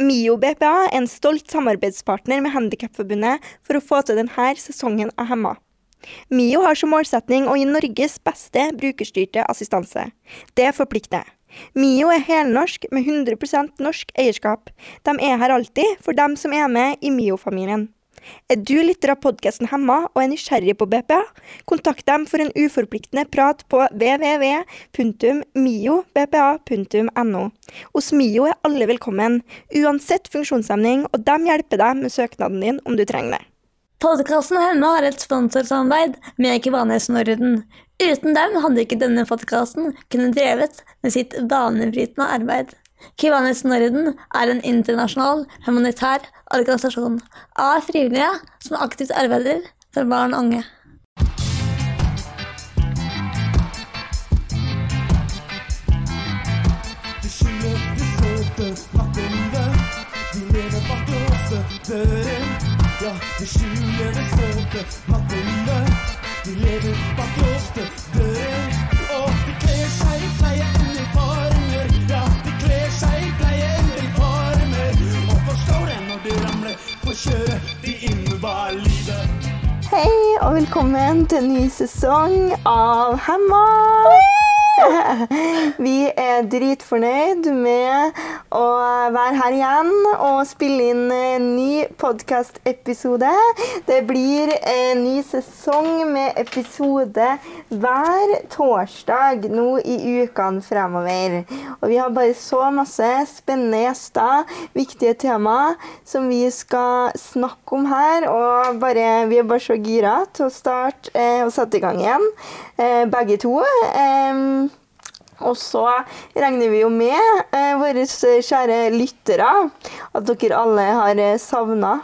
Mio BPA er en stolt samarbeidspartner med Handicapforbundet for å få til denne sesongen av Hemma. Mio har som målsetning å gi Norges beste brukerstyrte assistanse. Det forplikter. Mio er helnorsk med 100% norsk eierskap. De er her alltid for dem som er med i Mio-familien. Er du lytter av podcasten Hemma og er nysgjerrig på BPA? Kontakt dem for en uforpliktende prat på www.miobpa.no. Hos Mio er alle velkommen, uansett funksjonshemning, og de hjelper deg med søknaden din om du trenger det. Podcasten Hemma har et sponsorsamarbeid med Kiwanis Norden. Uten dem hadde ikke denne podcasten kunnet drevet med sitt banebrytende arbeid. Kiwanis Norden er en internasjonal humanitær organisasjon av frivillige som aktivt arbeider for barn og unge. Hei og velkommen til en ny sesong av Hemma! Vi er dritfornøyd med å være her igjen og spille inn en ny podcast-episode. Det blir en ny sesong med episode hver torsdag nå i ukene fremover. Og vi har bare så masse spennende gjester, viktige tema som vi skal snakke om her. Og vi er bare så gira til å starte og sette i gang igjen, begge to. Og så regner vi jo med våre kjære lyttere, at dere alle har savnet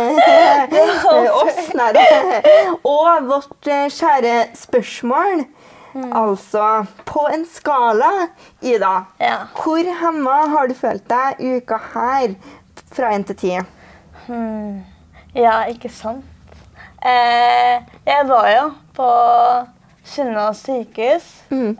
oss. Og vårt kjære spørsmål, altså på en skala, Ida, hvor hemma har du følt deg uka her fra 1 til 10? Ja, ikke sant. Jeg var jo på Sunnaas sykehus, og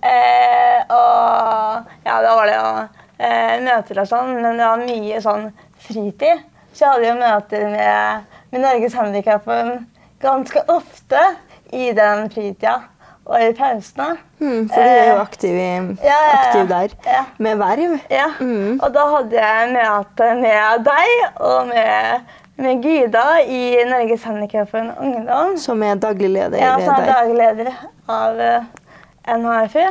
ja, da var det jo møter og sånn, men det var mye sånn fritid. Så jeg hadde jo møter med Norges Handicapforbund ganske ofte i den fritida og i pausene. For du er jo aktiv der, med verv. Ja, og da hadde jeg møte med deg og med Gyda i Norges Handicapforbund Ungdom. Som er daglig leder. Ja, som er daglig leder av NHFU.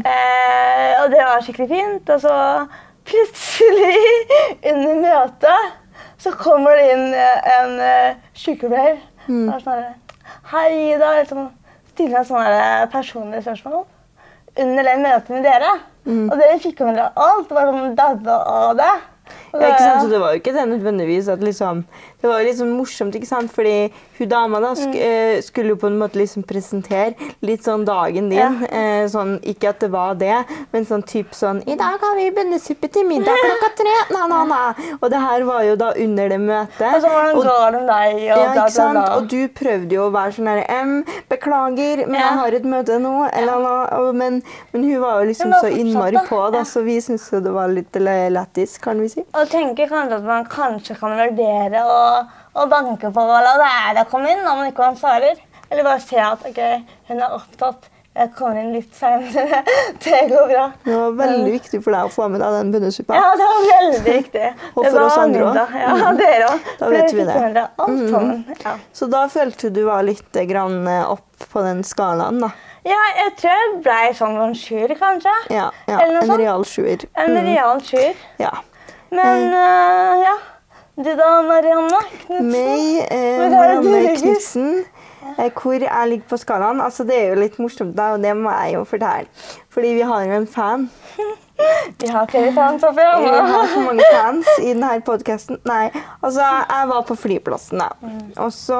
Og det var skikkelig fint. Og så plutselig under møtet så kommer det inn en sykepleier. Og sånn hei Ida, stiller jeg sånne personlige spørsmål under det møtet med dere. Og dere fikk med dere alt, det var sånn dadda av det. Ja, ikke sant? Så det var jo ikke det nødvendigvis at liksom, det var jo litt sånn morsomt, ikke sant? Fordi hun dama da skulle jo på en måte liksom presentere litt sånn dagen din, sånn, ikke at det var det, men sånn typ sånn, i dag har vi bundesuppe til middag klokka 3, og det her var jo da under det møtet. Og så var det en gal om deg, og ja, ikke sant? Og du prøvde jo å være sånn her, beklager, men jeg har et møte nå, men hun var jo liksom så innmari på da, så vi synes jo det var litt lættis, kan vi si. Og tenker kanskje at man kanskje kan vurdere å banke på og la være å komme inn når man ikke svarer. Eller bare se at hun er opptatt. Jeg kommer inn litt senere. Det går bra. Det var veldig viktig for deg å få med deg den bunnesuppa. Ja, det var veldig viktig. Og for oss andre også. Ja, dere også. Da vet vi det. Alt sammen. Ja. Så da følte du var litt grann opp på den skalaen da? Ja, jeg tror jeg ble sånn en 7, kanskje. Ja, en real 7. En real 7. Ja. Men ja, du da, Marianne Knudsen? Marianne Knudsen, hvor jeg ligger på skalaen. Altså, det er jo litt morsomt da, og det må jeg jo fortelle. Fordi vi har jo en fan. Vi har flere fans oppe i Vi har så mange fans i denne podcasten. Nei, altså, jeg var på flyplassen da. Og så,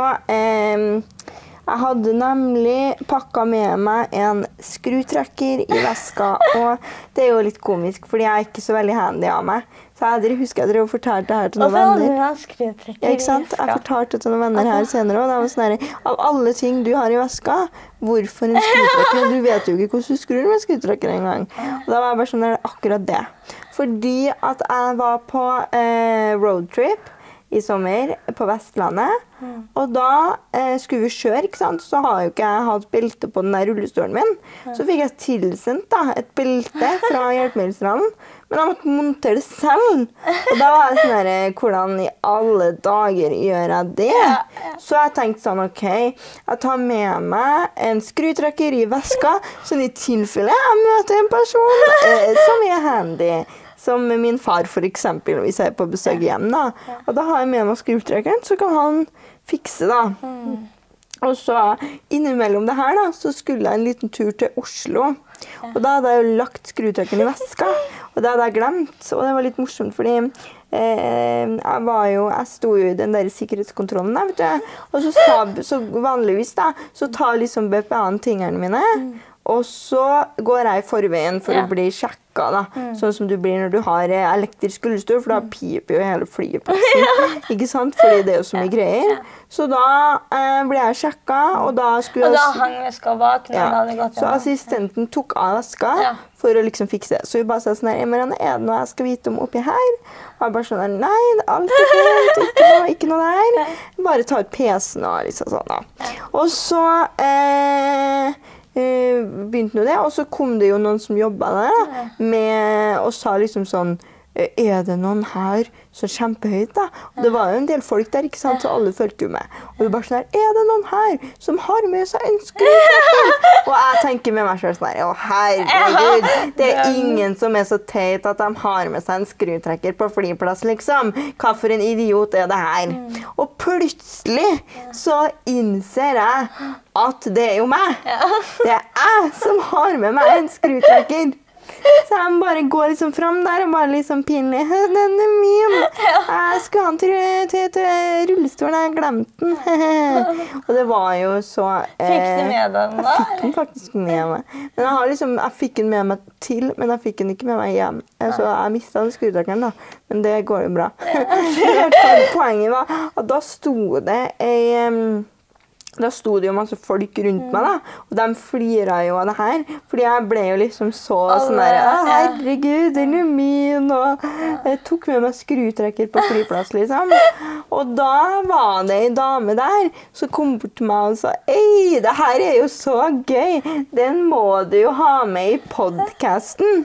jeg hadde nemlig pakket med meg en skrutrekker i veska, og det er jo litt komisk, fordi jeg er ikke så veldig handy av meg. Så jeg husker jeg drev og fortalte det her til noen Hvorfor hadde venner. du en skrutrekker Ja, ikke sant? Jeg fortalte til noen venner her senere også. Det var sånn her, av alle ting du har i veska, hvorfor en skrutrekker? Du vet jo ikke hvordan du skrur med skrutrekker en gang. Og da var jeg bare sånn, det er akkurat det. Fordi at jeg var på roadtrip i sommer på Vestlandet, og da skulle vi kjøre, ikke sant? Så har jo ikke jeg hatt belte på den der rullestolen min. Så fikk jeg tilsendt da, et belte fra hjelpemiddelstranden, men jeg måtte montere det selv. Og da var jeg sånn her, hvordan i alle dager gjør jeg det? Så jeg tenkte sånn, ok, jeg tar med meg en skrutrekker i veska, sånn i tilfelle jeg møter en person som er handy. Som min far for eksempel, hvis jeg er på besøk hjem da. Og da har jeg med meg skrutrekkeren, så kan han fikse da. Og så innimellom det her da, så skulle jeg en liten tur til Oslo. Og da hadde jeg jo lagt skrutrekkeren i veska, og det hadde jeg glemt. Og det var litt morsomt, fordi jeg sto jo i den der sikkerhetskontrollen der, vet du. Og så vanligvis da, så tar liksom BPA-en tingene mine, og så går jeg i forveien for å bli sjekket da, sånn som du blir når du har elektrisk rullestol, for da piper jo hele flyplassen, ikke sant? Fordi det er jo så mye greier. Så da ble jeg sjekket, og da skulle Og da hang veska bak når det hadde gått så assistenten tok av veska for å liksom fikse det. Så vi bare sa sånn her, Marianne, er det noe jeg skal vite om oppi her? Og jeg bare sånn her, nei, alt er fint, ikke noe der. Bare ta ut PC-en og liksom sånn da. Og så begynte nå det, og så kom det jo noen som jobbet der da, og sa liksom sånn, er det noen her som er kjempehøyt da? Og det var jo en del folk der, ikke sant? Så alle følte jo med. Og vi bare sånn her, er det noen her som har med seg en skrutrekker? Og jeg tenker med meg selv sånn her, å herregud, det er ingen som er så teit at de har med seg en skrutrekker på flyplass, liksom. Hva for en idiot er det her? Og plutselig så innser jeg at det er jo meg. Det er jeg som har med meg en skrutrekker. Så jeg bare går liksom frem der og bare liksom pinlig. Den er min. Jeg skulle ha den til rullestolen, jeg glemte den. Og det var jo så... Fikk du med den da? Jeg fikk den faktisk med meg. Men jeg fikk den med meg til, men jeg fikk den ikke med meg hjem. Så jeg mistet den skrutrekkeren da. Men det går jo bra. Poenget var at da sto det jo masse folk rundt meg da, og de fliret jo av det her, fordi jeg ble jo liksom så sånn der, herregud, den er min, og jeg tok med meg skrutrekker på flyplass liksom. Og da var det en dame der som kom bort til meg og sa, ei, det her er jo så gøy, den må du jo ha med i podcasten.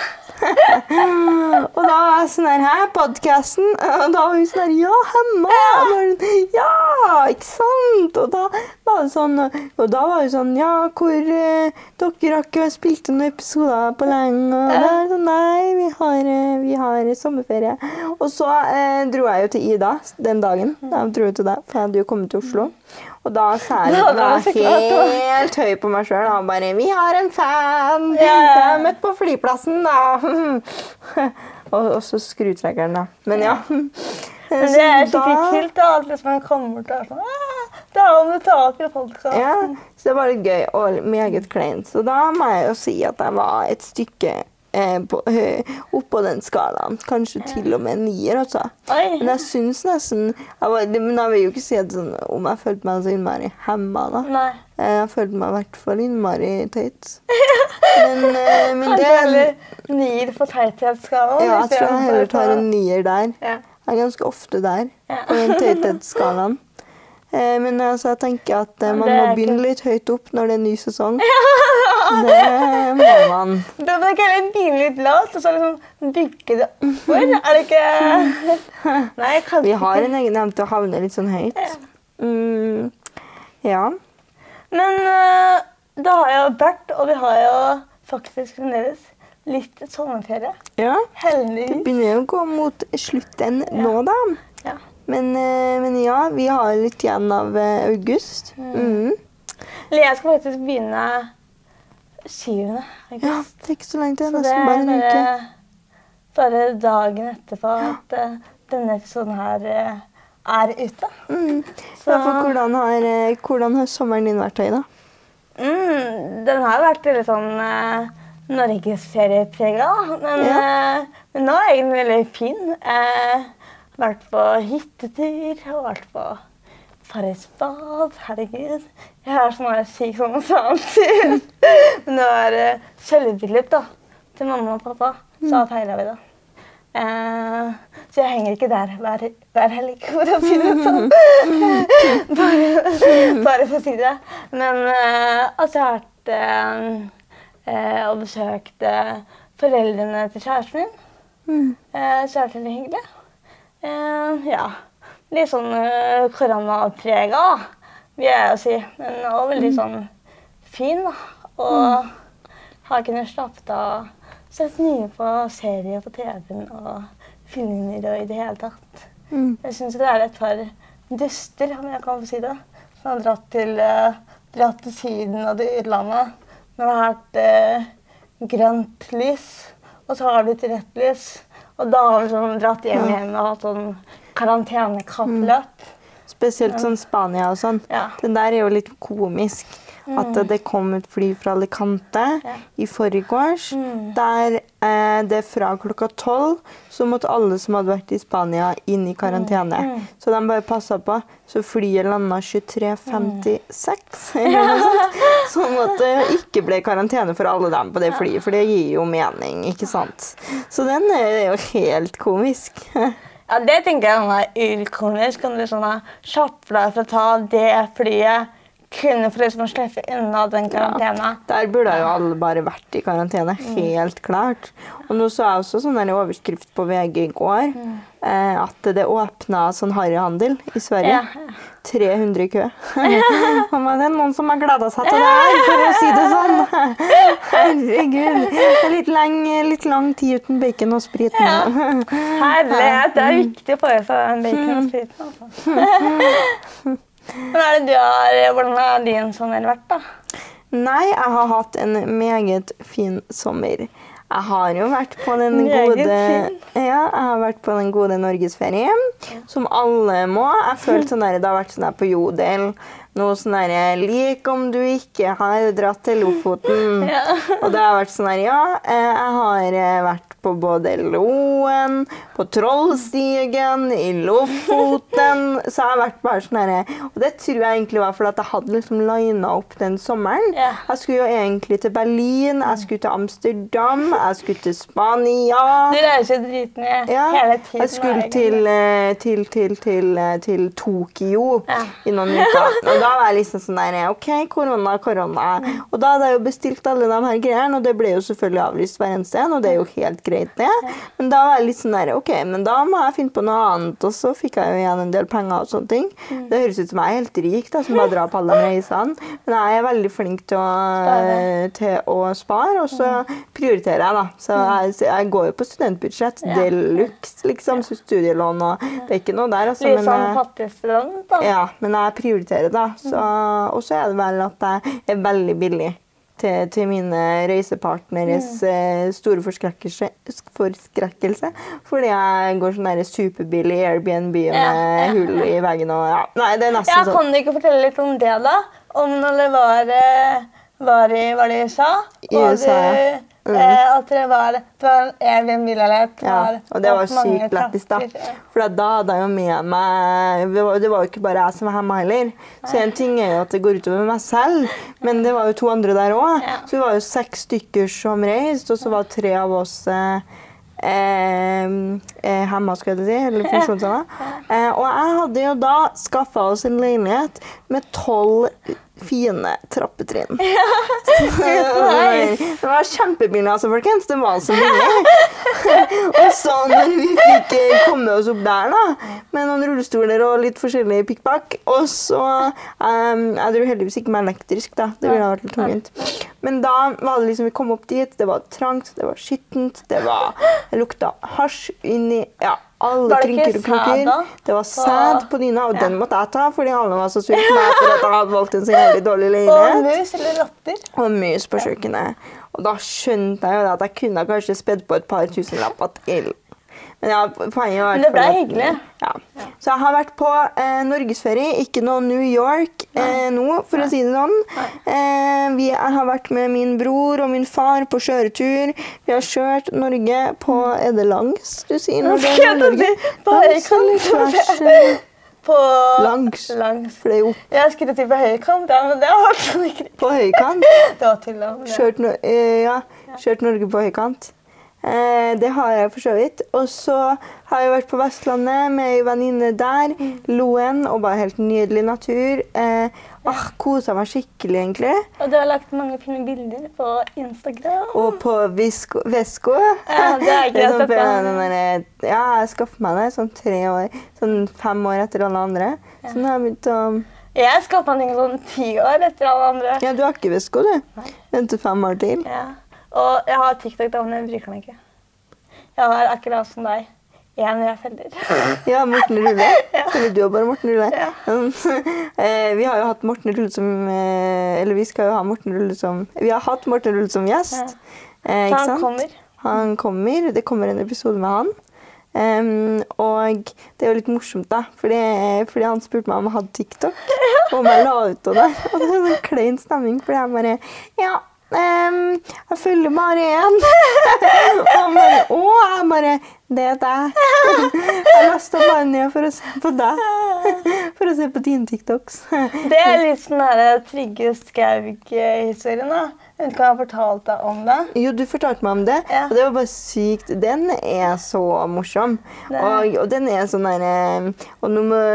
Og da var jeg sånn her, podcasten, og da var hun sånn her, ja, hemma, ja, ikke sant, og da var det sånn, ja, hvor dere har ikke spilt noen episoder på lenge, og det er sånn, nei, vi har sommerferie. Og så dro jeg jo til Ida den dagen, da dro jeg til deg, for jeg hadde jo kommet til Oslo. Og da sa jeg helt høy på meg selv, og bare, vi har en fan, jeg har møtt på flyplassen da. Og så skrutrekkeren da. Men ja. Men det er skikkelig kult da, at liksom man kommer til å sånn, det er om du tar opp i podcasten. Ja, så det var litt gøy og meget kleint. Så da må jeg jo si at jeg var et stykke oppå den skalaen. Kanskje til og med 9, altså. Men jeg synes nesten, men jeg vil jo ikke si at sånn, om jeg følte meg så innmari hemmet da. Nei. Jeg følte meg i hvert fall innmari teit. Kanskje heller 9 på teithetsskalaen? Ja, jeg tror jeg heller tar en 9 der. Ja. Jeg er ganske ofte der, på den teithetsskalaen. Men altså, jeg tenker at man må begynne litt høyt opp når det er en ny sesong. Det må man. Da må ikke heller begynne litt lavt, og så liksom bygge det oppfor. Er det ikke... Nei, kanskje Vi har en egen evne til å havne litt sånn høyt. Ja. Men det har jo vært, og vi har jo faktisk fremdeles litt sommerferie. Ja, heldigvis. Det begynner jo å gå mot slutten nå da. Ja. Men ja, vi har litt igjen av august. Jeg skal faktisk begynne 7. august. Ja, det er ikke så lenge til. Så det er bare dagen etterpå at denne episoden her er ute. Så hvordan har sommeren din vært, da? Den har vært litt sånn norgesferiepreget, men nå er jeg egentlig veldig fin. Vært på hyttetur, og vært på Farrisbad, herregud. Jeg har syk sånn sannsyn. Men det var sølvbryllup da, til mamma og pappa, så feiret vi det. Så jeg henger ikke der hver helg, for å si det sånn. Bare for å si det. Men altså, jeg har vært og besøkt foreldrene til kjæresten min. Så det er veldig hyggelig. Ja, litt sånn koronapreget, vil jeg jo si, men også veldig sånn fin da, og har kunnet slappet av, sett mye på serier på TV-en og filmer og i det hele tatt. Jeg synes det er et par duster, om jeg kan få si det, som har dratt til Syden og til utlandet, når det har vært grønt lys, og så har det blitt rødt lys. Og da har vi sånn dratt hjem og hatt sånn karantenekappløp. Spesielt sånn Spania og sånn. Ja. Den der er jo litt komisk. At det kom et fly fra Alicante i forgårs, der det fra klokka 12 så måtte alle som hadde vært i Spania inn i karantene. Så de bare passet på, så flyet landet 23:56, eller noe sånt. Sånn at det ikke ble karantene for alle dem på det flyet, for det gir jo mening, ikke sant? Så den er jo helt komisk. Ja, det tenker jeg er urkomisk, kan du sånn kjappe deg for å ta det flyet, kunne for liksom å slippe unna den karantene. Ja, der burde jo alle bare vært i karantene, helt klart. Og nå så jeg også sånn en overskrift på VG i går, at det åpnet sånn harryhandel i Sverige. 300 i kø. Det er noen som har gledet seg til det her, for å si det sånn. Herregud, det er litt lang tid uten bacon og sprit nå. Herlighet, det er viktig å få i seg den bacon og spriten, altså. Hvordan har din sommer vært da? Nei, jeg har hatt en meget fin sommer. Jeg har jo vært på den gode Norgesferie, som alle må. Jeg følte sånn der, det har vært sånn der på Jodel. Noe sånn der, lik om du ikke har dratt til Lofoten. Og det har vært sånn der, jeg har vært på både Loen, på Trollstigen, i Lofoten, så jeg har vært bare sånn her, og det tror jeg egentlig var fordi at jeg hadde liksom linet opp den sommeren. Jeg skulle jo egentlig til Berlin, jeg skulle til Amsterdam, jeg skulle til Spania. Du reiser driten hele tiden. Jeg skulle til Tokyo i noen uker, og da var jeg liksom sånn der, ok, korona. Og da hadde jeg jo bestilt alle de her greiene, og det ble jo selvfølgelig avlyst hver eneste en, og det er jo helt greit det. Men da var jeg litt sånn der, ok, men da må jeg finne på noe annet, og så fikk jeg jo igjen en del penger og sånne ting. Det høres ut som jeg er helt rik da, som bare drar på alle de reisene, men jeg er veldig flink til å spare, og så prioriterer jeg da. Så jeg går jo på studentbudsjett, deluxe liksom, studielån, og det er ikke noe der. Altså, litt sånn fattigstudent da. Ja, men jeg prioriterer da. Og så er det vel at jeg er veldig billig til mine reisepartneres store forskrekkelse, fordi jeg går sånn der superbillig Airbnb med hull i veggen og Nei, det er nesten sånn. Kan du ikke fortelle litt om det da? Om når det var i USA? I USA, at det var en Airbnb-leilighet. Og det var sykt lettest da. For da hadde jeg jo med meg, det var jo ikke bare jeg som var hjemme heller. Så en ting er jo at det går utover meg selv, men det var jo 2 andre der også. Så vi var jo 6 stykker som reiste, og så var 3 av oss hjemme, skal jeg si, eller funksjonshemmet. Og jeg hadde jo da skaffet oss en leilighet med 12 fine trappetrinn. Det var kjempebillig, altså, folkens. Det var så billig. Og så når vi fikk komme oss opp der da, med noen rullestoler og litt forskjellige pikkpakk, og så, jeg tror heldigvis ikke med elektrisk da, det ville ha vært litt tungent. Men da var det liksom, vi kom opp dit, det var trangt, det var skittent, det lukta hasj inni, alle krynker og kroker. Det var sæd på dyna, og den måtte jeg ta, fordi alle var så sur på meg for at jeg hadde valgt en så jævlig dårlig leilighet. Og mus eller rotter. Og mus på kjøkkenet. Og da skjønte jeg jo at jeg kunne kanskje spedd på et par tusenlapper til. Men poenget var... Men det ble hyggelig. Så jeg har vært på Norgesferie, ikke noe New York nå, for å si det sånn. Jeg har vært med min bror og min far på kjøretur. Vi har kjørt Norge på, er det langs, du sier? Når det er Norge? På høykant. På langs. For det er jo jeg skulle til på høykant, ja, men det har vært ikke. På høykant? Det var til da. Kjørt Norge på høykant. Det har jeg for så vidt. Og så har jeg vært på Vestlandet med en venninne der, Loen, og bare helt nydelig natur. Koset meg skikkelig, egentlig. Og du har lagt mange fine bilder på Instagram. Og på Vesko. Ja, det er ikke jeg skaffet meg det sånn 3 år, sånn 5 år etter alle andre. Så nå har jeg begynt å... Jeg skaffet meg sånn 10 år etter alle andre. Ja, du har ikke Vesko, du. Venter 5 år til. Ja. Og jeg har TikTok da, men jeg bruker den ikke. Jeg har akkurat som deg. 1 felder. Ja, Morten Rulle. Eller du har bare Morten Rulle. Ja. Vi har jo hatt Morten Rulle som... Eller vi skal jo ha Morten Rulle som... Vi har hatt Morten Rulle som gjest. Ja. Ikke sant? kommer. Han kommer. Det kommer en episode med han. Og det er jo litt morsomt da, fordi han spurte meg om jeg hadde TikTok, og om jeg la ut av det. Og det var en klein stemning, fordi jeg bare... Ja. Jeg følger bare igjen. Og jeg bare, det er deg. Jeg lastet bare ned for å se på deg. For å se på dine TikToks. Det er litt sånn her Trygve Skaug-historien da. Jeg vet ikke om jeg har fortalt deg om det. Jo, du fortalte meg om det, og det var bare sykt. Den er så morsom. Og den er sånn der... Og nå må...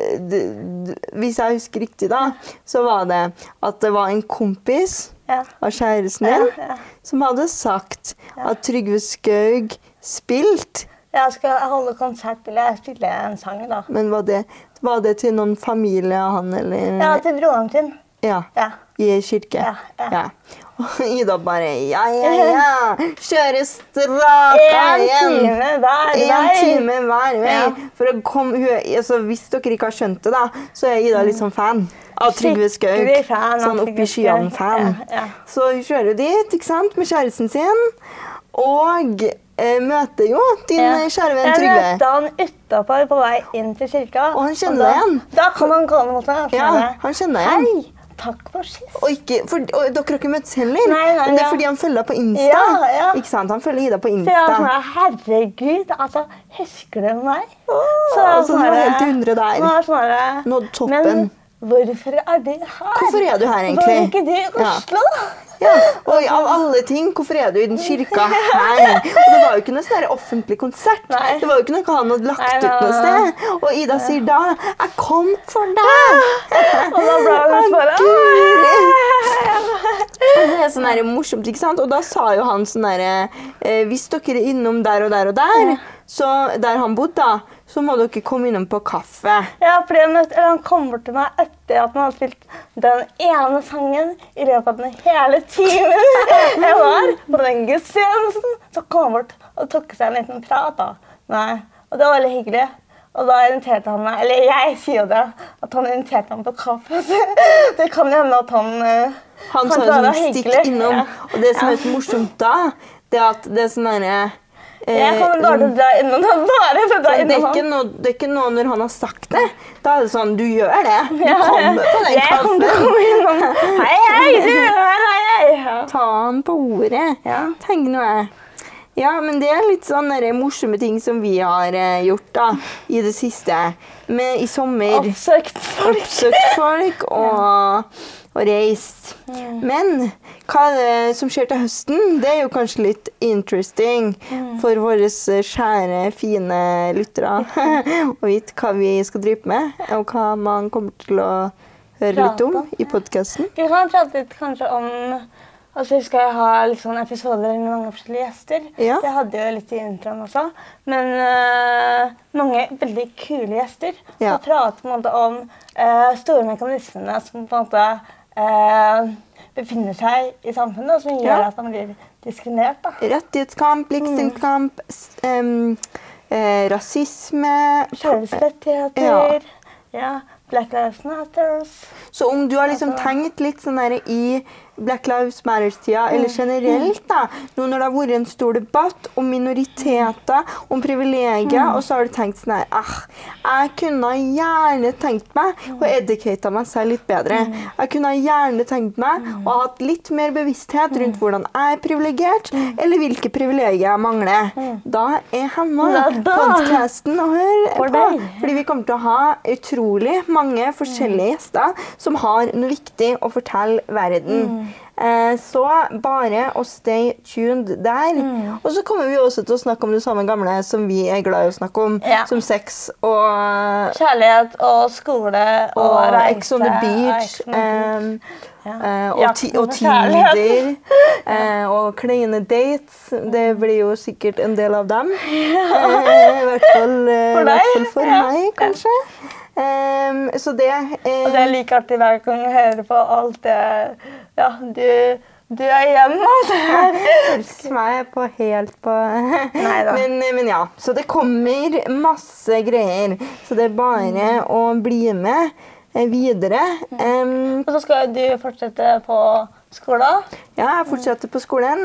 Hvis jeg husker riktig da, så var det at det var en kompis av kjæresten din, som hadde sagt at Trygve Skaug spilt. Jeg skal holde konsert, eller jeg spiller en sang da. Men var det til noen familie av han, eller? Ja, til broren sin. Ja, i kirke. Ja. Og Ida bare, ja. Kjøre straka igjen. 1 time hver vei. For å komme, hvis dere ikke har skjønt det da, så er Ida litt sånn fan av Trygve Skaug. Sånn oppi skyene fan. Så hun kjører dit, ikke sant, med kjæresten sin. Og møter jo din kjære venn Trygve. Jeg møtte han utenfor på vei inn til kirka. Og han kjenner deg igjen. Da kan han gå mot deg. Ja, han kjenner deg igjen. Hei, takk for sist. Og dere har ikke møttes heller. Nei, men det er fordi han følger deg på Insta. Ja. Ikke sant? Han følger Ida på Insta. Så jeg var sånn, herregud, altså, husker du meg? Så du var helt 100 der. Nådd toppen. Men hvorfor er du her? Hvorfor er du her egentlig? Var ikke du i Oslo? Ja, og av alle ting, hvorfor er du i den kirka her? Og det var jo ikke noe sånn offentlig konsert. Nei. Det var jo ikke noe han hadde lagt ut noe sted. Og Ida sier da, jeg kom for deg. Og da ble han bare, det er sånn her morsomt, ikke sant? Og da sa jo han sånn her, hvis dere er innom der og der og der, så der han bodde da, så må dere komme innom på kaffe. Ja, fordi han kom bort til meg etter at han hadde spilt den ene sangen i løpet av den hele timen jeg var på den gudstjenesten. Så kom han bort og tok seg en liten prat da. Og det var veldig hyggelig. Og da inviterte han meg, eller jeg sier det, at han inviterte meg på kaffe. Det kan hende at han sa jo sånn stikk innom. Og det som er så morsomt da, det er at det er sånn der... Jeg kommer bare til å dra innom han, bare for å dra innom han. Det er ikke noe når han har sagt det. Da er det sånn, du gjør det. Du kommer på den kaffen. Jeg kommer til å komme innom. Hei, du er hei. Ta han på ordet. Tenk noe. Ja, men det er litt sånne morsomme ting som vi har gjort da, i det siste. I sommer. Oppsøkt folk og reist. Men hva er det som skjer til høsten? Det er jo kanskje litt interesting for våre kjære, fine lyttere å vite hva vi skal drive med, og hva man kommer til å høre litt om i podcasten. Vi kan prate litt kanskje om... Altså, vi skal ha litt sånne episoder med mange forskjellige gjester. Det hadde jo litt i introen også. Men mange veldig kule gjester. Og prate på en måte om store mekanismene som på en måte befinner seg i samfunnet, og som gjør at man blir diskriminert. Da. Rettighetskamp, likestillingskamp, rasisme. Kjærlighetsrettigheter. Black Lives Matter. Så om du har liksom tenkt litt sånn der i Black Lives Matters-tida, eller generelt da, nå når det har vært en stor debatt om minoriteter, om privilegier, og så har du tenkt sånn her, jeg kunne gjerne tenkt meg å educate meg selv litt bedre. Jeg kunne gjerne tenkt meg å ha hatt litt mer bevissthet rundt hvordan jeg er privilegert, eller hvilke privilegier jeg mangler. Da er Hanna podcasten å høre på, fordi vi kommer til å ha utrolig mange forskjellige gjester som har noe viktig å fortelle verden. Så bare å stay tuned der. Og så kommer vi også til å snakke om det samme gamle som vi er glad i å snakke om, som sex og kjærlighet og skole og reise. Ex on the beach. Og Tinder. Og kleine dates. Det blir jo sikkert en del av dem. I hvert fall for meg, kanskje. Så det og det er like artig hver gang jeg hører på alt det du er hjemme meg på helt på men ja, så det kommer masse greier så det er bare å bli med videre og så skal du fortsette på skolen? Ja, jeg fortsetter på skolen.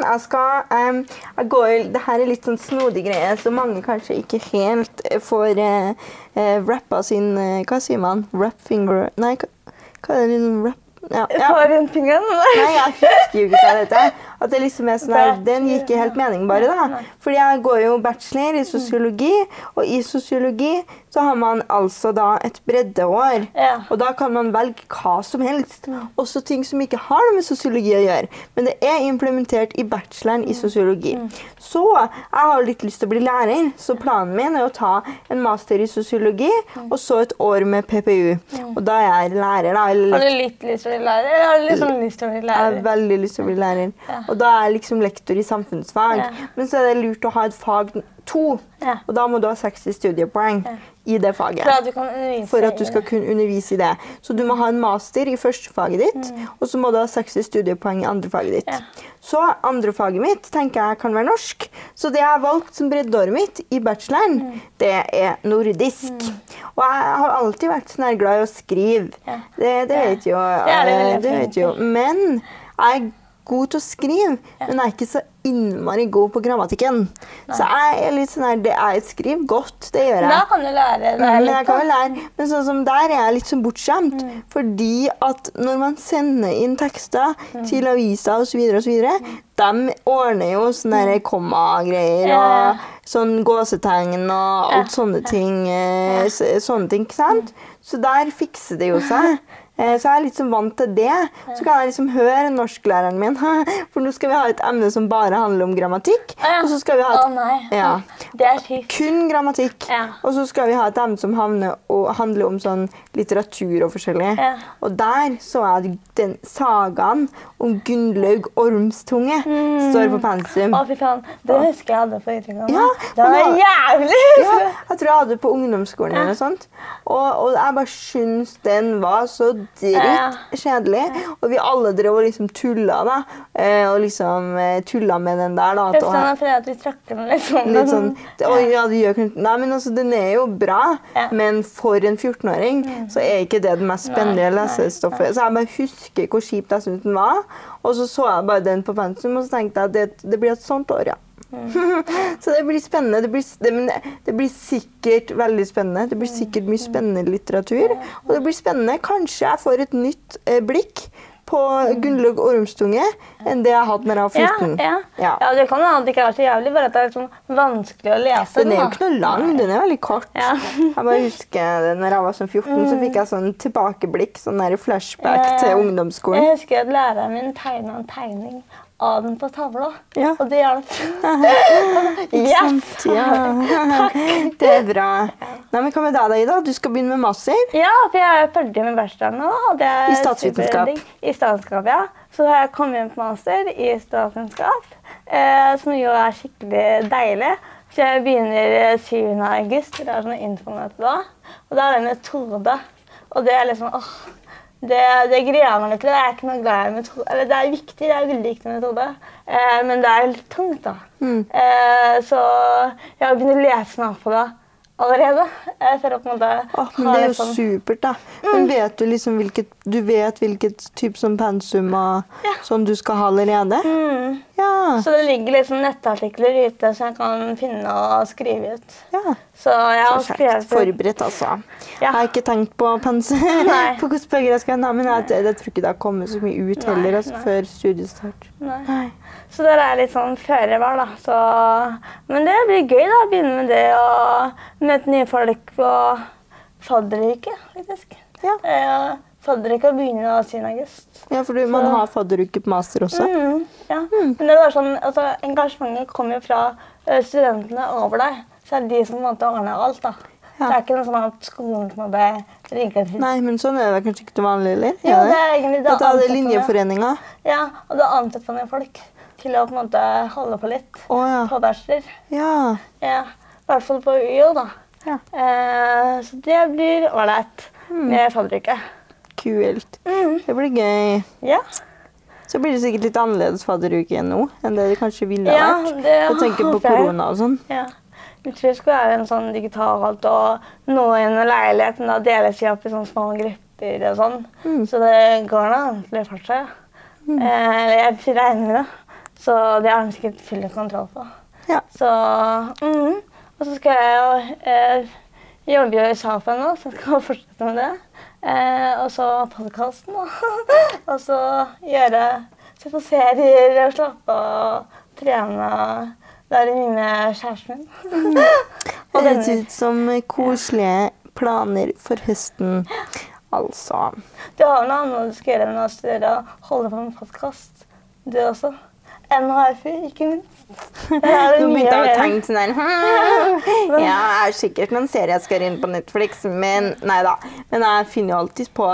Det her er litt sånn snodig greie, så mange kanskje ikke helt får rappa sin, hva sier man? Rap finger? Nei, hva er det? Rap? For en finger? Nei, jeg husker jo ikke hva det heter. At det liksom er sånn her, den gir ikke helt mening bare da. Fordi jeg går jo bachelor i sosiologi, og i sosiologi så har man altså da et breddeår. Og da kan man velge hva som helst. Også ting som ikke har noe med sosiologi å gjøre. Men det er implementert i bacheloren i sosiologi. Så jeg har litt lyst til å bli lærer, så planen min er å ta en master i sosiologi, og så et år med PPU. Og da er jeg lærer da. Har du litt lyst til å bli lærer, eller har du liksom lyst til å bli lærer? Jeg har veldig lyst til å bli lærer. Og da er jeg liksom lektor i samfunnsfag. Men så er det lurt å ha et fag 2, og da må du ha 60 studiepoeng i det faget. For at du skal kunne undervise i det. Så du må ha en master i første faget ditt, og så må du ha 60 studiepoeng i andre faget ditt. Så andre faget mitt tenker jeg kan være norsk. Så det jeg har valgt som breddeåret mitt i bacheloren, det er nordisk. Og jeg har alltid vært sånn her glad i å skrive. Det vet jo. Men jeg er god til å skrive, men jeg er ikke så innmari god på grammatikken. Så jeg er litt sånn her, jeg skriver godt, det gjør jeg. Da kan du lære det litt. Jeg kan jo lære, men sånn som der er jeg litt sånn bortskjemt, fordi at når man sender inn tekster til aviser og så videre, de ordner jo sånne komma-greier og sånn gåsetegn og alt sånne ting, ikke sant? Så der fikser det jo seg. Så jeg er litt sånn vant til det. Så kan jeg liksom høre norsklæreren min, for nå skal vi ha et emne som bare handler om grammatikk. Og så skal vi ha kun grammatikk. Og så skal vi ha et emne som handler om sånn litteratur og forskjellig. Og der så er den sagaen om Gunnlaug Ormstunge står på pensum. Å, fy faen. Det husker jeg hadde på inntrykk av. Det var jævlig! Jeg tror jeg hadde det på ungdomsskolen eller sånt. Og jeg bare synes den var så dritt kjedelig, og vi alle drev og liksom tullet da, og liksom tullet med den der da. Det er fordi at vi trakter den litt sånn. Nei, men altså, den er jo bra, men for en 14-åring så er ikke det mest spennende lesestoffet. Så jeg bare husker hvor kjipt jeg synes den var, og så jeg bare den på pensum, og så tenkte jeg at det blir et sånt år, Så det blir spennende, det blir sikkert veldig spennende, det blir sikkert mye spennende litteratur, og det blir spennende, kanskje jeg får et nytt blikk på Gunnlaug Ormstunge enn det jeg har hatt når jeg var 14. Ja, det kan jo ikke være så jævlig, bare at det er sånn vanskelig å lese. Den er jo ikke noe lang, den er veldig kort. Jeg bare husker det, når jeg var sånn 14, så fikk jeg sånn tilbakeblikk, sånn der flashback til ungdomsskolen. Jeg husker at læreren min tegnet en tegning av den på tavla, og det hjalp. Det er bra. Nei, men hva med deg, Ida? Du skal begynne med master? Ja, for jeg er ferdig med bacheloren nå. I statsvitenskap? I statsvitenskap, ja. Så har jeg kommet inn på master i statsvitenskap, som jo er skikkelig deilig. Så jeg begynner 7. august, det er sånn infomøte da, og da er det en metode, og det er liksom, det gruer meg litt til. Jeg er ikke noe glad i metode. Eller det er viktig, det er veldig viktig metode. Men det er litt tungt da. Så jeg har begynt å lese meg på det allerede. Jeg føler på en måte... Men det er jo supert da. Men vet du liksom hvilket typ som pensum som du skal ha allerede? Ja. Så det ligger liksom nettartikler ute som jeg kan finne og skrive ut. Ja. Så jeg har skrevet... Forberedt altså. Jeg har ikke tenkt på pensum, på hvordan bøker jeg skal ha, men jeg tror ikke det har kommet så mye ut heller altså, før studiestart. Nei. Så det litt sånn føre-var da. Så... Men det blir gøy da, å begynne med det og møte nye folk på fadderuke, faktisk. Ja. Fadderuke begynner 10. august. Ja, for man har fadderuke på master også. Ja, men det var sånn, altså, engasjementet kommer jo fra studentene over deg. Så det de som måtte ordne alt da. Ja. Det ikke noe sånn at skolen som hadde ringet til. Nei, men sånn det kanskje ikke til vanlig, eller? Jo, det egentlig det. Dette er linjeforeninger. Ja, og det ansett man jo folk til å på en måte holde på litt på bachelor. Ja. Ja, i hvert fall på UiO da. Ja. Så det blir ålreit med fadderuke. Kult. Det blir gøy. Ja. Så blir det sikkert litt annerledes fadderuke nå, enn det kanskje ville vært. Jeg tenker på korona og sånn. Ja. Jeg tror det skulle være en sånn digital alt, og noen i leiligheten da deler seg opp i sånne små grupper og sånn. Så det går da ordentlig for seg. Eller jeg regner med det. Så det har de sikkert full kontroll på. Ja. Så, og så skal jeg jo jobbe i Safen nå, så skal jeg fortsette med det. Og så podcasten da. Og så se på serier og slappe og trene. Det mye med kjæresten min. Det høres ut som koselige planer for høsten, altså. Du har noe annet du skal gjøre enn å studere og holde på med podcast. Du også. NHFU, ikke minst. Nå begynte jeg å tenke sånn der. Ja, det sikkert noen serier jeg skal inn på Netflix, men neida. Men jeg finner jo alltid på,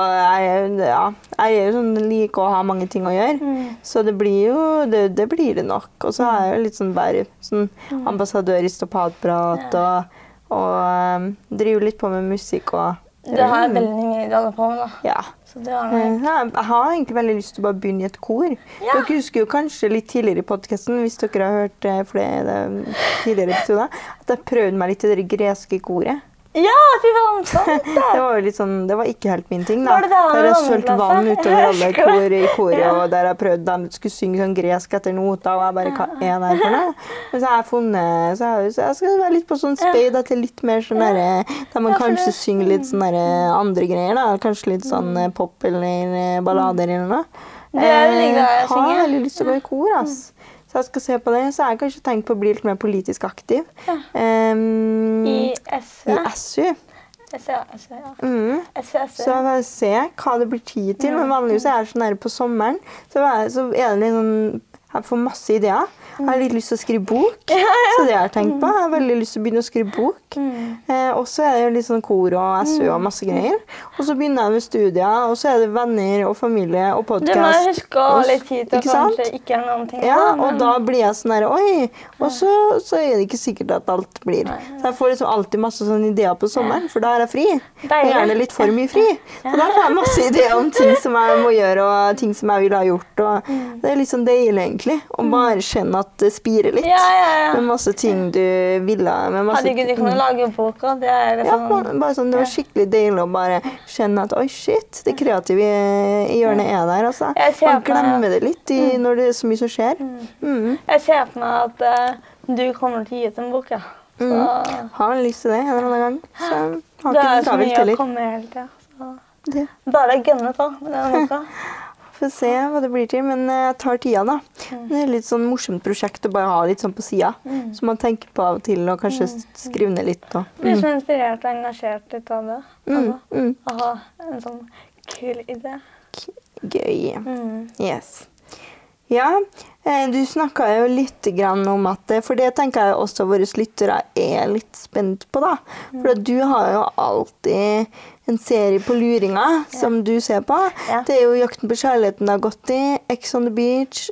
jeg er jo sånn, liker å ha mange ting å gjøre. Så det blir jo, det blir det nok. Og så er jeg jo litt sånn bare sånn ambassadør i Stoppadprat og driver litt på med musikk og... Du har veldig mye du holder på med da. Ja. Så det har jeg har egentlig veldig lyst til å bare begynne i et kor. Dere husker jo kanskje litt tidligere i podcasten, hvis dere har hørt flere tidligere episoder, at jeg prøvde meg litt i det greske koret. Ja, fy faen, sant det! Det var jo litt sånn, det var ikke helt min ting da. Var det det? Der jeg sølte vann utover alle kor i koret, og der jeg prøvde de skulle synge sånn gresk etter nota, og jeg bare, hva er det her for noe? Men så har jeg funnet, så jeg skal være litt på sånn speid til litt mer sånn der, der man kanskje synger litt sånn der andre greier da, kanskje litt sånn pop eller ballader eller noe. Jeg har veldig lyst til å gå i kor, ass. Så jeg skal se på det, så jeg har kanskje tenkt på å bli litt mer politisk aktiv. I SU? I SU. SU, ja. Så jeg vil se hva det blir tid til, men vanligvis er det sånn her på sommeren, så er det litt sånn, jeg får masse ideer. Jeg har litt lyst til å skrive bok, så det har jeg tenkt på. Jeg har veldig lyst til å begynne å skrive bok. Og så er det jo litt sånn kor og SU og masse greier. Og så begynner jeg med studier, og så er det venner og familie og podcast. Du må huske å ha litt tid til å kanskje ikke gjøre noen ting. Ja, og da blir jeg sånn her, oi, og så er det ikke sikkert at alt blir. Så jeg får liksom alltid masse sånne ideer på sommeren, for da er jeg fri. Og gjerne litt for mye fri. Så da får jeg masse ideer om ting som jeg må gjøre, og ting som jeg vil ha gjort. Og det er litt sånn deilig egentlig, å bare kjenne at det spirer litt, med masse ting du ville. Hadde ikke du kunnet lage boka? Det liksom... Ja, bare sånn, det var skikkelig deilig å bare kjenne at, oi shit, det kreative i hjørnet er der, altså. Man glemmer det litt når det er så mye som skjer. Jeg ser på meg at du kommer til å gi ut en bok, ja. Har lyst til det en eller annen gang, så har det ikke så mye å komme helt, ja. Så bare gønne på med den boka. Får se hva det blir til, men jeg tar tida da. Det er litt sånn morsomt prosjekt å bare ha litt sånn på siden, så man tenker på av og til og kanskje skrive ned litt. Blir så inspirert og engasjert litt av det. Å ha en sånn kul idé. Gøy. Yes. Ja, du snakket jo litt grann om at, for det tenker jeg også våre lyttere er litt spent på da. For du har jo alltid en serie på luringa som du ser på. Det er jo Jakten på kjærligheten det har gått i, Ex on the Beach,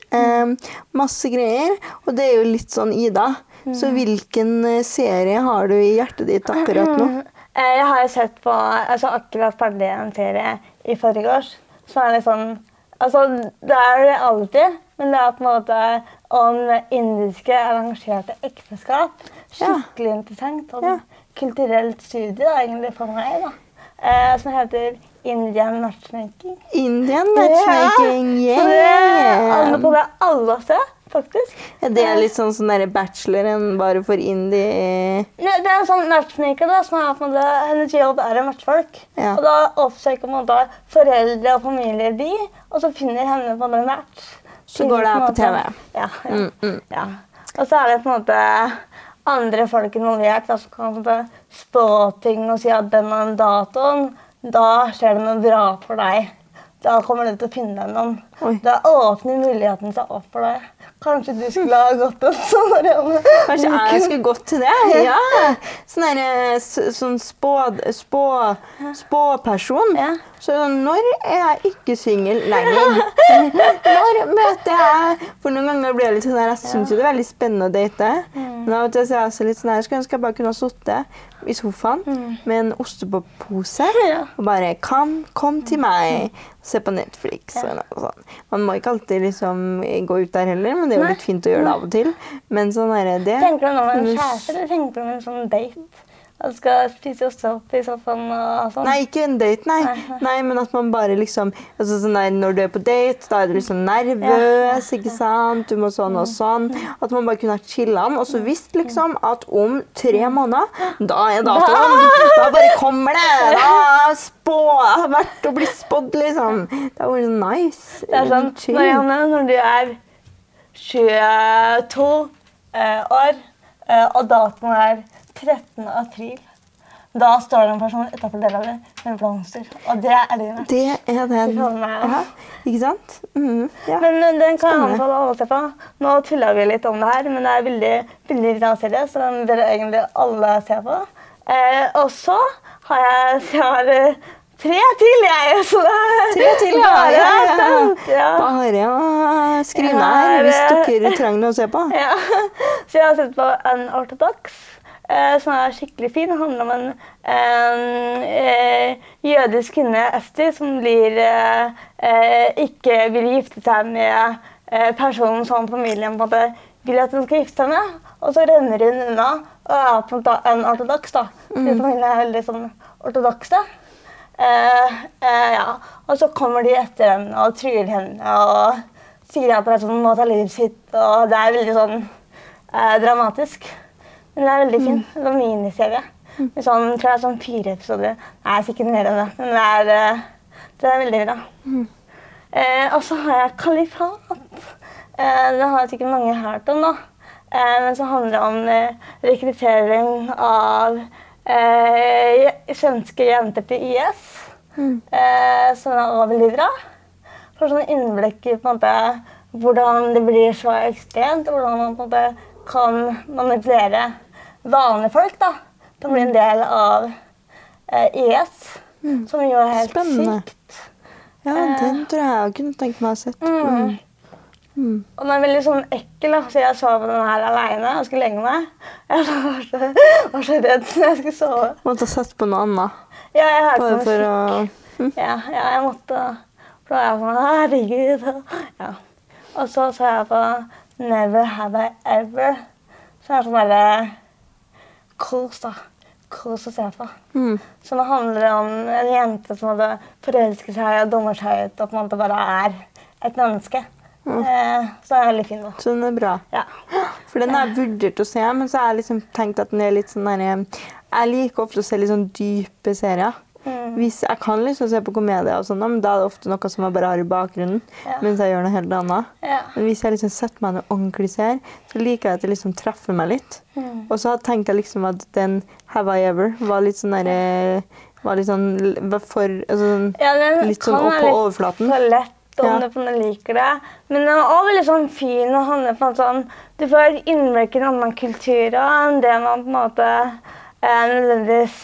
masse greier. Og det er jo litt sånn Ida. Så hvilken serie har du i hjertet ditt akkurat nå? Jeg har jo sett på, altså akkurat ferdig en serie i forrige så er det sånn, altså det er det alltid, men det er på en måte om indiske arrangerte ekteskap. Skikkelig interessant. Og kulturelt studie da, egentlig for meg, da. Som heter Indian Matchmaking. Indian Matchmaking, Så det anbefaler jeg alle å se, faktisk. Ja, det litt sånn der bacheloren bare for indie. Det en sånn matchmaker da, som på en måte, hennes jobb å matchfolk. Ja. Og da oppsøker på en måte foreldre og familier de, og så finner henne på en match. Så går det på TV. Ja. Og så det på en måte andre folk involvert, da, som kan på en måte spå ting og si at den og den datoen, da skjer det noe bra for deg. Da kommer du til å finne noen. Oi. Da åpner muligheten seg opp for deg. Kanskje du skulle ha gått en sånn Marianne? Kanskje jeg skulle gått til det? Ja. Sånn spåperson. Ja. Så når jeg ikke singel lenger? Når møter jeg? For noen ganger blir jeg litt sånn der, jeg synes jo det veldig spennende å date. Men av og til så jeg også litt sånn her, jeg ønske jeg bare kunne ha sittet i sofaen med en ostepopose og bare kom til meg, se på Netflix og noe sånt. Man må ikke alltid liksom gå ut der heller, men det jo litt fint å gjøre det av og til. Men sånn det. Tenker du om en kjæreste, eller tenker du om en sånn date? At du skal spise ostepop i sofaen og sånn? Nei, ikke en date, nei. Nei, men at man bare liksom, altså sånn der, når du på date, da du liksom nervøs, ikke sant? Du må sånn og sånn. At man bare kunne ha chillet, og så visst liksom at om 3 måneder, da datoen, da bare kommer det. Da har vært å bli spådd, liksom. Det var så nice. Det sånn, Marianne, når du 22 år, og datoen 13. april. Da står det en person utenfor døra di med blomster, og det livet. Det den. Ja, ikke sant? Ja. Men den kan jeg anbefale alle å se på. Nå tuller vi litt om det her, men det veldig, veldig bra serie, så den bør egentlig alle se på. Og så har jeg 3 til, jeg. Så det 3 til, ja. Bare å skrive her hvis dere trenger noe å se på. Ja. Så jeg har sett på Unorthodox, som skikkelig fin. Det handler om en jødisk kvinne, Ester, som ikke vil gifte seg med personen som familien på en måte vil at hun skal gifte seg med. Og så renner hun unna og på en måte unorthodox, da. Familien veldig sånn ortodokse. Ja. Og så kommer de etter henne og truer henne og sier at personen må ta livet sitt, og det veldig sånn dramatisk. Men det veldig fin. Det var en miniserie. Sånn, tror jeg 4 episoder. Nei, sikkert mer enn det. Men det veldig bra. Og så har jeg Kalifat. Det har sikkert mange hørt om nå. Men så handler det om rekruttering av svenske jenter til IS. Så det var veldig bra. For sånn innblikk i på en måte, hvordan det blir så ekstremt, og hvordan man på en måte kan manipulere vanlige folk da, til å bli en del av IS, som jo helt sykt. Ja, den tror jeg kunne tenkt meg å ha sett. Og den veldig sånn ekkel, da, så jeg så på den her alene og skulle legge meg. Jeg var så redd når jeg skulle sove. Måtte ha sett på noe annet. Ja, jeg hørte bare musikk. For å... Ja, jeg måtte, for da var jeg sånn, herregud. Ja. Og så jeg på Never Have I Ever. Så sånn bare kos da. Kos å se på. Som handler om en jente som hadde forelsket seg og dummer seg ut, og på en måte bare et menneske. Så det veldig fin da. Så den bra. Ja. For den vurdert å se, men så har jeg liksom tenkt at den litt sånn der... Jeg liker ofte å se litt sånn dype serier. Hvis jeg kan liksom se på komedier og sånn, men da det ofte noe som jeg bare har i bakgrunnen, mens jeg gjør noe helt annet. Men hvis jeg liksom setter meg noe ordentlig ser, så liker jeg at det liksom treffer meg litt. Og så tenkte jeg liksom at den Have I Ever var litt sånn der, var litt sånn for, altså, litt sånn opp på overflaten. For lett om du liker det. Men den var veldig sånn fin og handler på en sånn, du får innblikk i en annen kultur enn det man på en måte nødvendigvis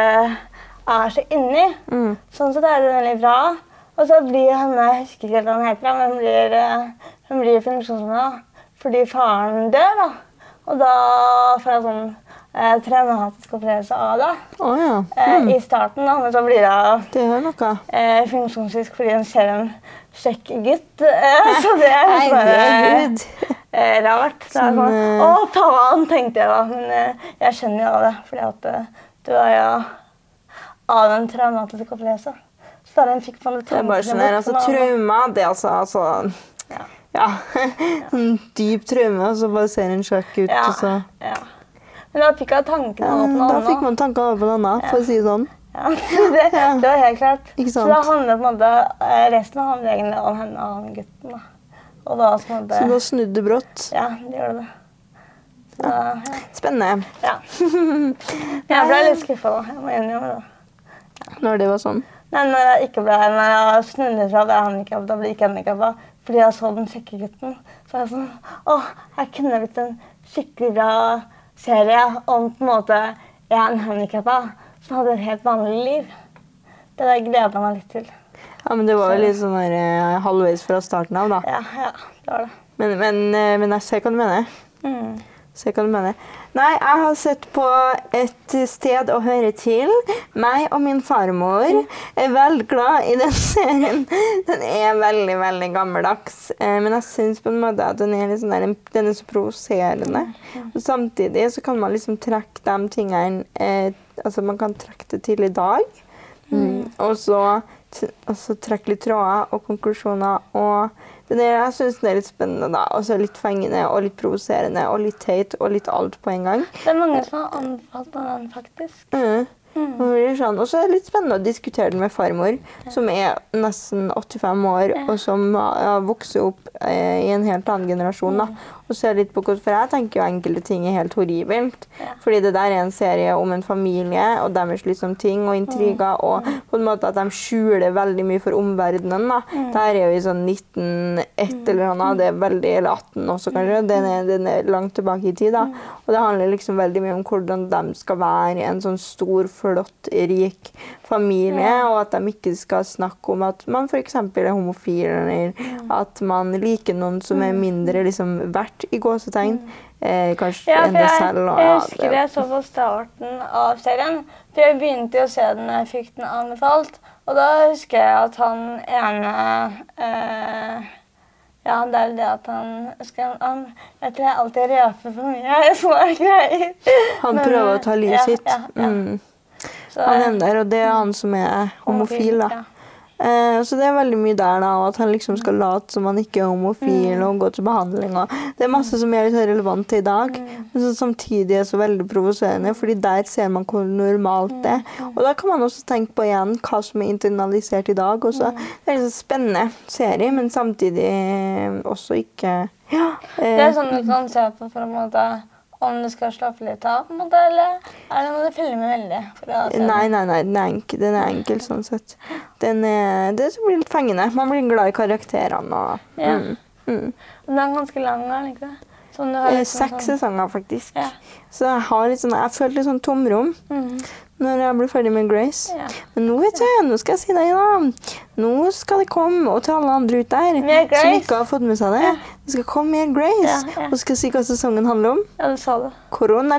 så inni. Sånn så det veldig bra. Og så blir henne, jeg husker ikke hva han heter, men hun blir funksjonshemmet fordi faren dør da. Og da får jeg sånn traumatisk opplevelse av det. I starten da, men så blir det noe. Funksjonsfrisk fordi hun ser en kjekk gutt. Så det bare... rart. Det sånn, å, faen, tenkte jeg da. Men jeg skjønner jo det, fordi at du er jo av en traumatisk opplevelse. Så da den fikk man det Det er bare sånn her, altså trauma, det er altså ja, en dyp traume, og så bare ser en sjakk ut, og så... Ja. Men da fikk jeg tankene over på noe annet. Da fikk man tankene over på noe annet, for å si det sånn. Ja, det var helt klart. Ikke sant? Så da handlet på en måte, resten handlet egentlig om henne og han gutten da. Og da så da snudde du brått? Ja, det gjorde det. Så, ja. Spennende. Ja. Jeg ble litt skuffet da, jeg må innrømme det. Ja. Når det var sånn? Nei, når jeg snudde fra det handikappet, da ble jeg ikke handikappet, fordi jeg så den kjekke gutten. Så var jeg sånn, her kunne blitt en skikkelig bra serie om på en måte en handikappet som hadde et helt vanlig liv. Det der gledet jeg meg litt til. Ja, men det var jo litt sånn der halvveis fra starten av, da. Ja, det var det. Men jeg ser hva du mener. Ser hva du mener. Nei, jeg har sett på Et sted å høre til. Meg og min farmor er veldig glad i den serien. Den er veldig, veldig gammeldags. Men jeg synes på en måte at den er, liksom der, den er så provoserende. Og samtidig så kan man liksom trekke de tingene, altså man kan trekke det til i dag. Og så trekke litt tråder og konklusjoner. Og jeg synes det er litt spennende da. Og så litt fengende og litt provoserende og litt teit og litt alt på en gang. Det er mange som har anbefalt den faktisk. Og så er det litt spennende å diskutere den med farmor, som er nesten 85 år, og som har vokst opp i en helt annen generasjon. Da. Og se litt på for jeg tenker jo enkelte ting er helt horribelt. Fordi det der er en serie om en familie, og deres liksom ting og intriger, og på en måte at de skjuler veldig mye for omverdenen. Da. Det her er jo i sånn 1901 eller noe, det er veldig, eller 18 også kanskje, den er langt tilbake i tid. Da. Og det handler liksom veldig mye om hvordan de skal være en sånn stor, flott, rik familie, og at de ikke skal snakke om at man for eksempel er homofil, eller at man liker noen som er mindre liksom verdt i gåsetegn, kanskje enn det selv. Jeg husker det så på starten av serien, for jeg begynte å se den når jeg fikk den anbefalt, og da husker jeg at han ene, ja, det er det at han jeg tror jeg alltid røper for mye, små greier. Han prøver å ta livet sitt. Han er der, og det er han som er homofil, da. Så det er veldig mye der, da, og at han liksom skal late som han ikke er homofil og gå til behandling. Og det er masse som er litt relevant til i dag, men som samtidig er så veldig provoserende, fordi der ser man hvor normalt det er. Og da kan man også tenke på igjen hva som er internalisert i dag. Og så det er en så spennende serie, men samtidig også ikke... Ja, det er sånn du kan se på for en måte... Om du skal slappe litt av, på en måte, eller må du filme veldig? Nei, den er enkel sånn sett. Det blir litt fengende. Man blir glad i karakterene. Den er ganske lang, ikke det? 6 sesonger, faktisk. Så jeg følte litt sånn tomrom når jeg ble ferdig med Grace. Men nå vet jeg, nå skal jeg si deg da. Nå skal det komme, og til alle andre ut der som ikke har fått med seg det. Det skal komme mer Grace. Og skal jeg si hva sesongen handler om? Ja, du sa det. Korona.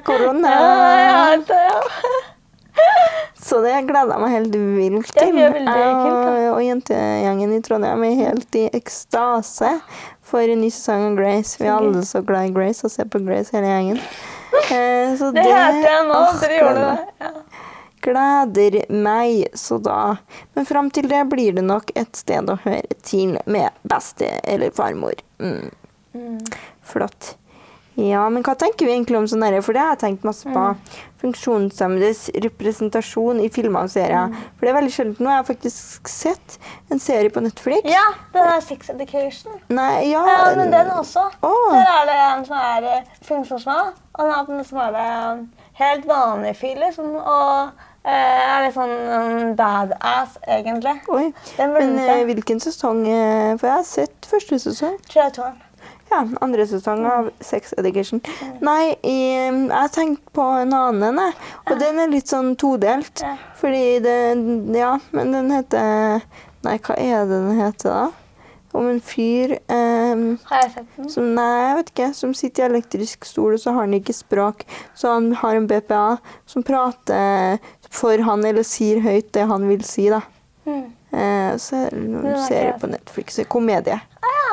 Så det gleder jeg meg helt vilt til. Og jentegjengen i Trondheim er helt i ekstase for en ny sesong av Grace. Vi er alle så glad i Grace og ser på Grace hele gjengen. Så det hørte jeg nå, dere gjorde det. Gleder meg, så da. Men frem til det blir det nok Et sted å høre til med beste eller farmor. Flott. Ja, men hva tenker vi egentlig om sånn her? For det har jeg tenkt masse på. Funksjonshemmedes representasjon i filmer og serier. For det er veldig sjelden. Nå har jeg faktisk sett en serie på Netflix. Ja, det er Sex Education. Nei, men den også. Der er det en som er funksjonshemmet, og en som er det helt vanlig fyr, liksom, og er litt sånn badass, egentlig. Oi, men hvilken sesong? For jeg har sett første sesong. 3. Ja, andre sesong av Sex Education. Nei, jeg har tenkt på en annen, og den er litt sånn todelt. Fordi men den heter... Nei, hva er det den heter da? Om en fyr... Har jeg sett den? Nei, jeg vet ikke. Som sitter i elektrisk stol, og så har han ikke språk. Så han har en BPA som prater for han, eller sier høyt det han vil si, da. Så er det noen serier på Netflix. Komedie.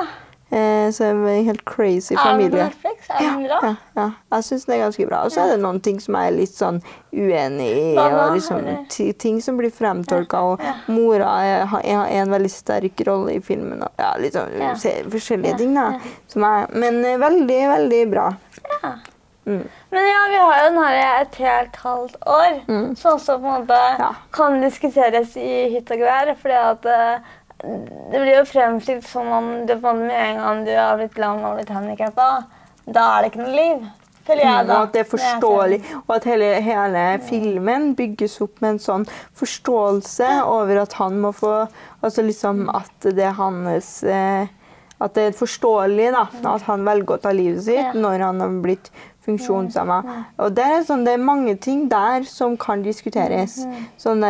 Så det er en helt crazy familie. Netflix? Den bra? Ja, jeg synes det er ganske bra. Og så er det noen ting som jeg er litt sånn uenig i, og liksom ting som blir fremtolket, og mora har en veldig sterk rolle i filmen, og litt sånn forskjellige ting da, men veldig, veldig bra. Ja. Men vi har jo den her et helt halvt år, som også på en måte kan diskuteres i hytt og gevær, fordi at det blir jo fremstilt som om du på med en gang du har blitt lam og blitt handikappet, da er det ikke noe liv. Og at det er forståelig, og at hele filmen bygges opp med en sånn forståelse over at han må få, altså liksom at det er hans... At det er forståelig da, at han velger å ta livet sitt når han har blitt funksjonshemmet. Og det er mange ting der som kan diskuteres. Sånn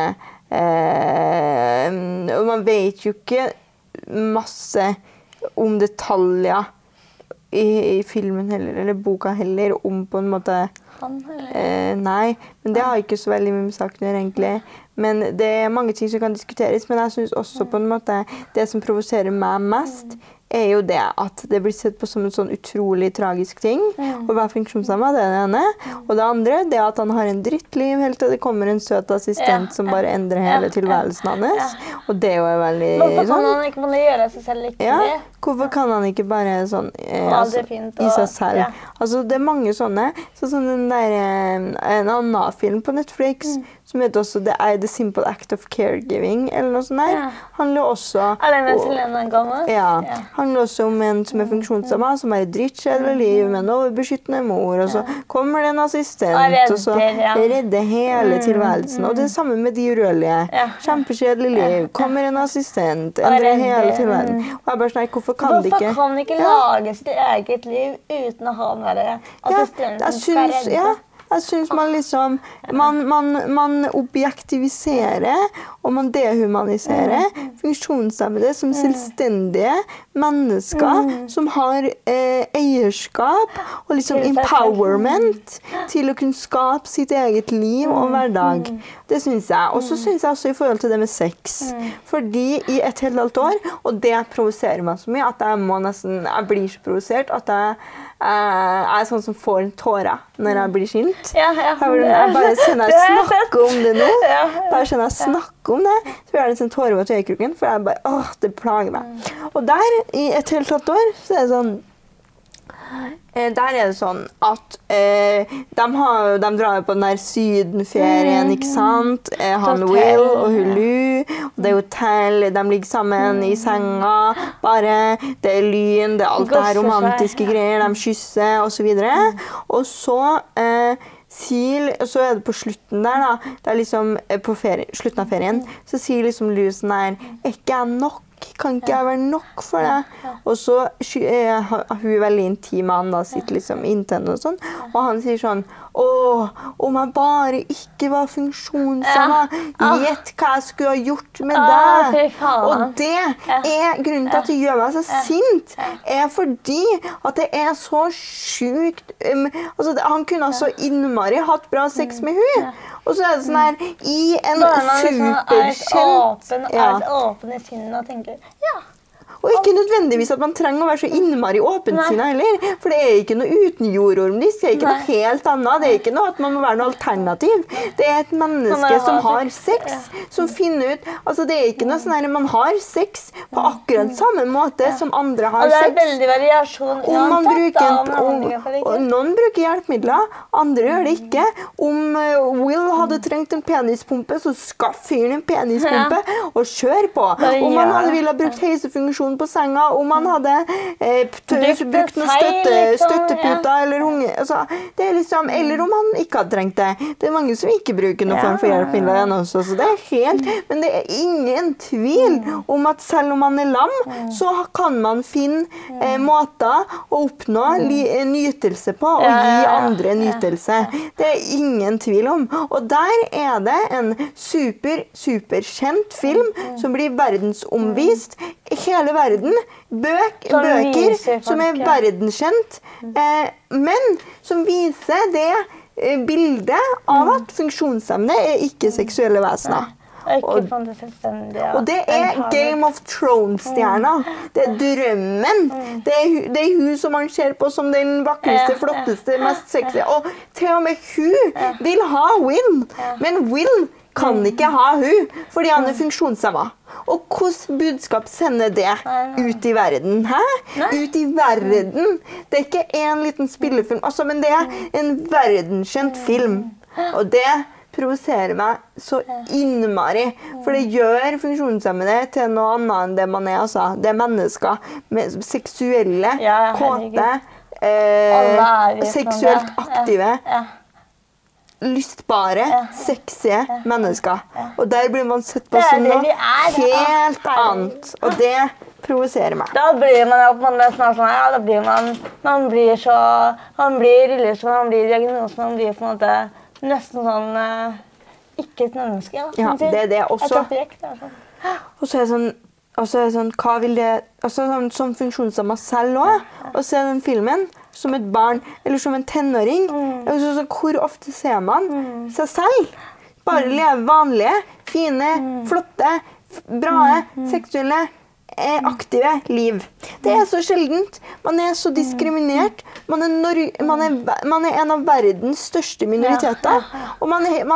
og man vet jo ikke masse om detaljer i filmen heller, eller boka heller, om på en måte... nei, men det har ikke så veldig mye med saken egentlig. Men det er mange ting som kan diskuteres, men jeg synes også på en måte det som provoserer meg mest er jo det at det blir sett på som en sånn utrolig tragisk ting å være funksjonshemmet, det er det ene. Og det andre, det at han har en drittliv helt til det kommer en søt assistent som bare endrer hele tilværelsen hans. Og det er jo veldig hvorfor kan han ikke bare gjøre seg selv lykkelig? Hvorfor kan han ikke bare sånn i seg selv? Altså det er mange sånne, sånn den der, en annen film på Netflix, som heter også The Simple Act of Caregiving, eller noe sånt der. Handler også... Er det med Selena Gomez? Ja. Handler også om en som er funksjonshemmet, som er et drittkjedelig liv med en overbeskyttende mor, og så kommer det en assistent, og så redder hele tilværelsen. Og det er samme med de urørlige. Kjempekjedelig liv, kommer en assistent, endrer hele tilværelsen. Og jeg bare sånn, hvorfor kan det ikke... Hvorfor kan ikke lage sitt eget liv uten å ha den der assistenten som skal redde? Jeg synes man liksom, man objektiviserer og man dehumaniserer funksjonshemmede som selvstendige mennesker som har eierskap og liksom empowerment til å kunne skape sitt eget liv og hverdag. Det synes jeg. Og så synes jeg også i forhold til det med sex. Fordi i et helt halvt år, og det provoserer meg så mye, at jeg blir så provosert at jeg er sånn som får en tåre når jeg blir sint. Jeg bare kjenner jeg snakker om det nå. Så blir det en tåre over tøykroken, for jeg bare, det plager meg. Og der, i et helt halvt år, så er det sånn, der er det sånn at de drar på den der sydenferien, ikke sant? Han Will og Hulu, og det er hotell, de ligger sammen i senga, bare, det er lyn, det er alt det her romantiske greier, de kysser og så videre. Og så er det på slutten der da, det er liksom på slutten av ferien, så sier liksom Lou sånn her, ikke jeg nok? Kan ikke jeg være nok for deg? Og så hun veldig intim med han da, sitter liksom inntil og sånn, og han sier sånn, om jeg bare ikke var funksjonshemmet, gjett hva jeg skulle ha gjort med deg. Og det er grunnen til at det gjør meg så sint, er fordi at det er så sykt, altså han kunne så innmari hatt bra sex med hun, og så er det sånn her, i en superkjent... Er åpen i sinnet og tenker, Og ikke nødvendigvis at man trenger å være så innmari åpensinnet heller, for det er ikke noe uten jordormdis, det er ikke noe helt annet, det er ikke noe at man må være noe alternativ. Det er et menneske som har sex, som finner ut, altså det er ikke noe sånn her, man har sex på akkurat samme måte som andre har sex. Og det er veldig variasjon. Noen bruker hjelpemidler, andre gjør det ikke. Om Will hadde trengt en penispumpe, så skaff fyren en penispumpe og kjør på. Om han hadde ville ha brukt heisefunksjon på senga, om man hadde brukt noen støtteputer eller unge, altså, det er liksom, eller om man ikke hadde trengt det. Det er mange som ikke bruker noen form for hjelpemidler igjen også, så det er helt, men det er ingen tvil om at selv om man er lam, så kan man finne måter å oppnå nytelse på og gi andre nytelse. Det er ingen tvil om. Og der er det en superkjent film som blir verdensomvist hele verden, bøker som er verdenskjent, men som viser det bildet av at funksjonshemmede er ikke seksuelle vesener. ikke på en selvstendig. Og det Game of Thrones-stjerna. Det drømmen. Det hun som man ser på som den vakreste, flotteste, mest sexy. Og til og med hun vil ha Will. Men Will kan ikke ha hun, fordi han funksjonshemmet. Og hvordan budskap sender det ut i verden? Hæ? Ut i verden. Det ikke en liten spillefilm, altså, men det en verdenskjent film. Og det provoserer meg så innmari, for det gjør funksjonshemmede til noe annet enn det man altså. Det mennesker med seksuelle, kåte, seksuelt aktive, lystbare, sexy mennesker. Og der blir man sett på som noe helt annet. Og det provoserer meg. Da blir man snart sånn, da blir man blir rillet, man blir diagnosen, man blir på en måte nesten sånn ikke et menneske. Ja, det det også. Et objekt. Og så det sånn, hva vil det, altså som funksjonshemmet selv også, å se den filmen som et barn, eller som en tenåring, altså, hvor ofte ser man seg selv? Bare leve vanlige, fine, flotte, bra, seksuelle, aktive liv. Det så sjeldent. Man så diskriminert. Man en av verdens største minoriteter. Og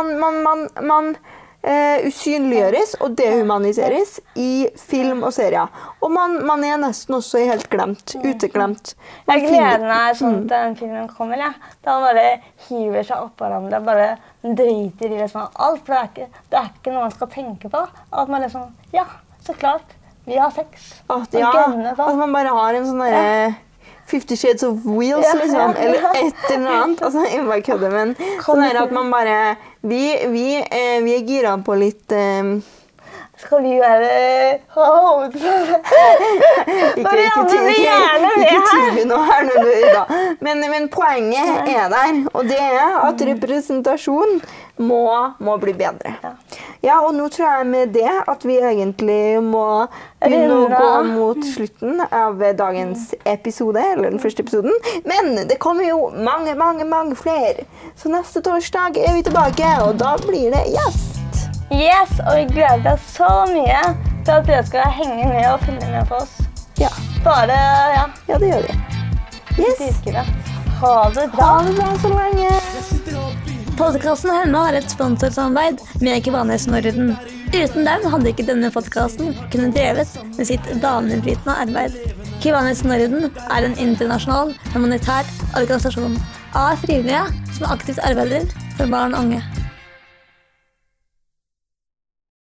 man usynliggjøres og dehumaniseres i film og serier. Og man nesten også helt glemt, uteglemt. Jeg gleder meg sånn til den filmen kommer, Da bare hiver seg opp hverandre, bare driter i liksom alt. For det ikke noe man skal tenke på. At man liksom, ja, så klart. Vi har sex. At man bare har en sånn der 50 Shades of Wheels, liksom, eller et eller annet. Altså, jeg bare kødder, men sånn at man bare, vi gira på litt... Skal vi være Ikke tilby noe her nå, da. Men poenget der, og det at representasjon må bli bedre. Ja, og nå tror jeg med det at vi egentlig må begynne å gå mot slutten av dagens episode, eller den første episoden. Men det kommer jo mange flere. Så neste torsdag vi tilbake, og da blir det gjest. Yes, og vi gleder oss så mye til at dere skal henge med og følge med på oss. Ja. Bare, Ja, det gjør vi. Yes. Ha det bra. Ha det bra så lenge. Podcasten Hemma har et sponsorsamarbeid med Kiwanis Norden. Uten dem hadde ikke denne podcasten kunne drevet med sitt banebrytende arbeid. Kiwanis Norden en internasjonal humanitær organisasjon av frivillige som aktivt arbeider for barn og unge.